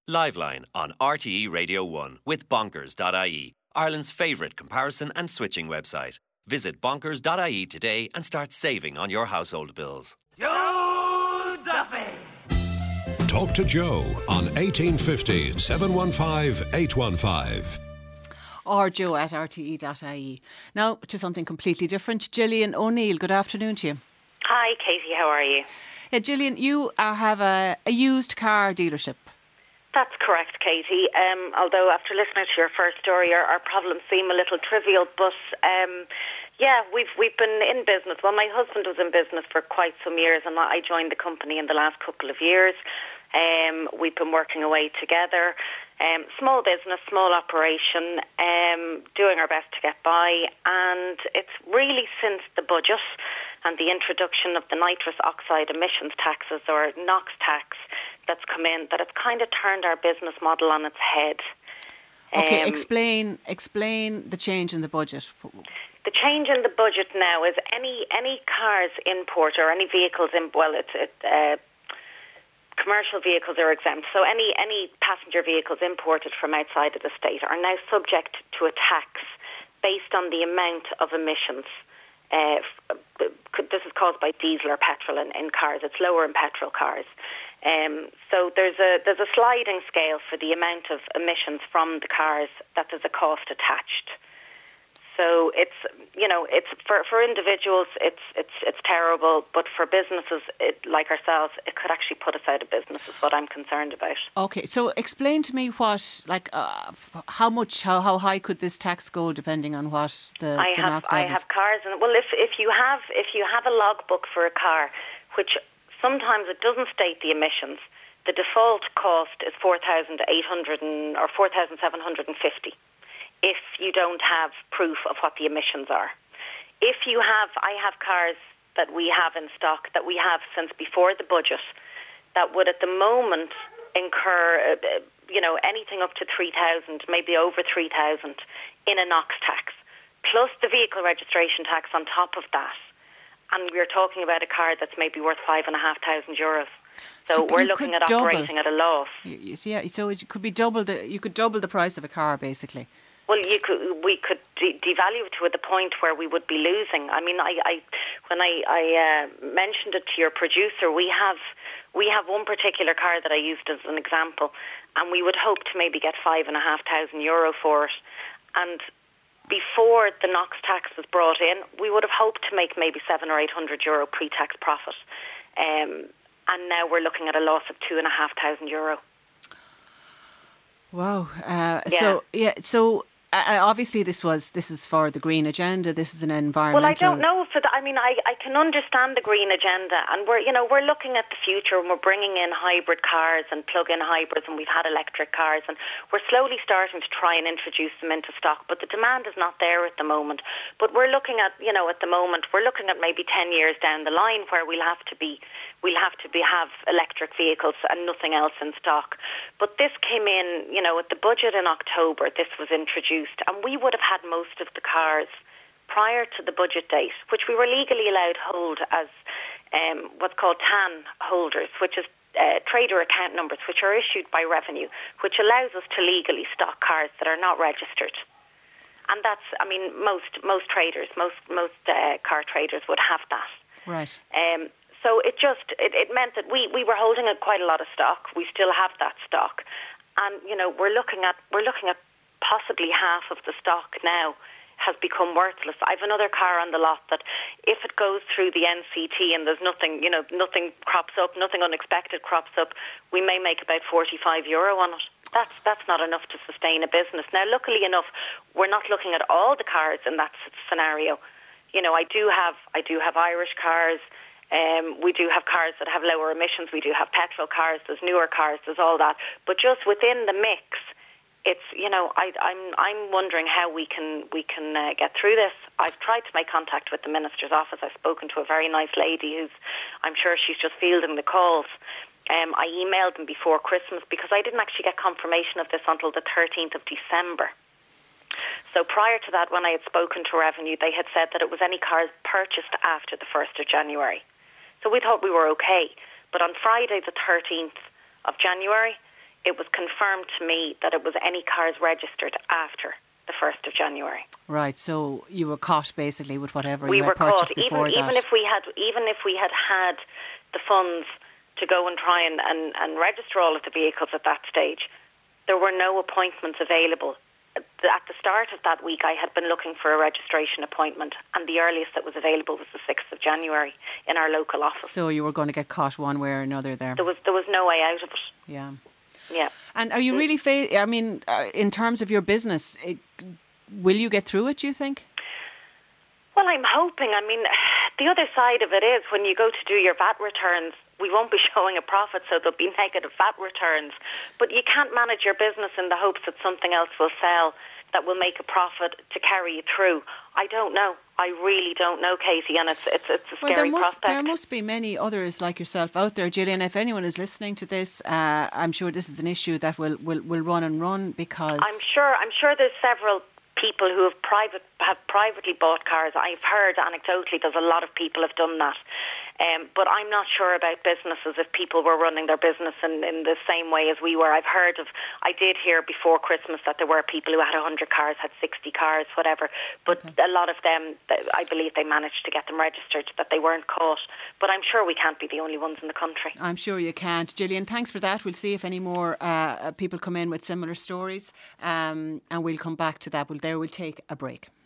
Liveline on RTE Radio 1 with Bonkers.ie, Ireland's favourite comparison and switching website. Visit Bonkers.ie today and start saving on your household bills. Joe Duffy! Talk to Joe on 1850 715 815. Or Joe at rte.ie. Now to something completely different. Gillian O'Neill, good afternoon to you. Hi, Katie, how are you? Gillian, you have a used car dealership. That's correct, Katie. Although after listening to your first story, our problems seem a little trivial, but yeah, we've been in business. Well, my husband was in business for quite some years, and I joined the company in the last couple of years. We've been working away together. Small business, small operation, doing our best to get by, and it's really since the budget and the introduction of the nitrous oxide emissions taxes, or NOx tax, that's come in, that it's kind of turned our business model on its head. Okay, explain the change in the budget. The change in the budget now is any cars import or any vehicles commercial vehicles are exempt. So any passenger vehicles imported from outside of the state are now subject to a tax based on the amount of emissions. This is caused by diesel or petrol in cars. It's lower in petrol cars. So there's a sliding scale for the amount of emissions from the cars that there's a cost attached. So it's for individuals it's terrible, but for businesses like ourselves, it could actually put us out of business. Is what I'm concerned about. Okay, so explain to me how high could this tax go depending on what the NOx I have cars, and well, if you have a logbook for a car, which sometimes it doesn't state the emissions, the default cost is 4,800 or 4,750. If you don't have proof of what the emissions are. I have cars that we have in stock that we have since before the budget that would at the moment incur, anything up to 3,000, maybe over 3,000 in a NOx tax, plus the vehicle registration tax on top of that. And we're talking about a car that's maybe worth €5,500. So we're looking at operating at a loss. Yeah, so it could be you could double the price of a car, basically. Well, we could devalue it to the point where we would be losing. I mean, when I mentioned it to your producer, we have one particular car that I used as an example, and we would hope to maybe get €5,500 for it. And before the NOx tax was brought in, we would have hoped to make maybe €700 or €800 pre-tax profit. And now we're looking at a loss of €2,500. Wow. So obviously this is for the green agenda. This is an environmental. Well, I don't know I can understand the green agenda, and we're looking at the future, and we're bringing in hybrid cars and plug-in hybrids, and we've had electric cars, and we're slowly starting to try and introduce them into stock. But the demand is not there at the moment. But we're looking at at the moment we're looking at maybe 10 years down the line where we'll have to have electric vehicles and nothing else in stock. But this came in, at the budget in October. This was introduced, and we would have had most of the cars prior to the budget date, which we were legally allowed hold as what's called TAN holders, which is trader account numbers, which are issued by Revenue, which allows us to legally stock cars that are not registered. And that's, most traders, most car traders would have that. Right. So it meant that we were holding quite a lot of stock. We still have that stock, and we're looking at possibly half of the stock now has become worthless. I have another car on the lot that if it goes through the NCT and there's nothing crops up, nothing unexpected crops up, we may make about €45 on it. That's not enough to sustain a business. Now, luckily enough, we're not looking at all the cars in that scenario. I do have Irish cars. We do have cars that have lower emissions. We do have petrol cars. There's newer cars. There's all that. But just within the mix, it's I'm wondering how we can get through this. I've tried to make contact with the Minister's office. I've spoken to a very nice lady who's, I'm sure she's just fielding the calls. I emailed them before Christmas because I didn't actually get confirmation of this until the 13th of December. So prior to that, when I had spoken to Revenue, they had said that it was any cars purchased after the 1st of January. So we thought we were okay. But on Friday, the 13th of January, it was confirmed to me that it was any cars registered after the 1st of January. Right, so you were caught basically with whatever We you were had purchased caught, before that. even if we had the funds to go and try and register all of the vehicles at that stage, there were no appointments available. At the start of that week, I had been looking for a registration appointment, and the earliest that was available was the 6th of January in our local office. So you were going to get caught one way or another there. There was no way out of it. Yeah. Yeah. And are you really, in terms of your business, will you get through it, do you think? Well, I'm hoping. I mean, the other side of it is when you go to do your VAT returns, we won't be showing a profit, so there'll be negative VAT returns. But you can't manage your business in the hopes that something else will sell that will make a profit to carry you through. I don't know. I really don't know, Katie, and it's a scary prospect. There must be many others like yourself out there, Gillian. If anyone is listening to this, I'm sure this is an issue that will run and run, because I'm sure there's several people who have privately bought cars. I've heard anecdotally there's a lot of people have done that. But I'm not sure about businesses if people were running their business in the same way as we were. I did hear before Christmas that there were people who had 100 cars, had 60 cars, whatever. But a lot of them, I believe they managed to get them registered, that they weren't caught. But I'm sure we can't be the only ones in the country. I'm sure you can't. Gillian, thanks for that. We'll see if any more people come in with similar stories, and we'll come back to that. We'll take a break.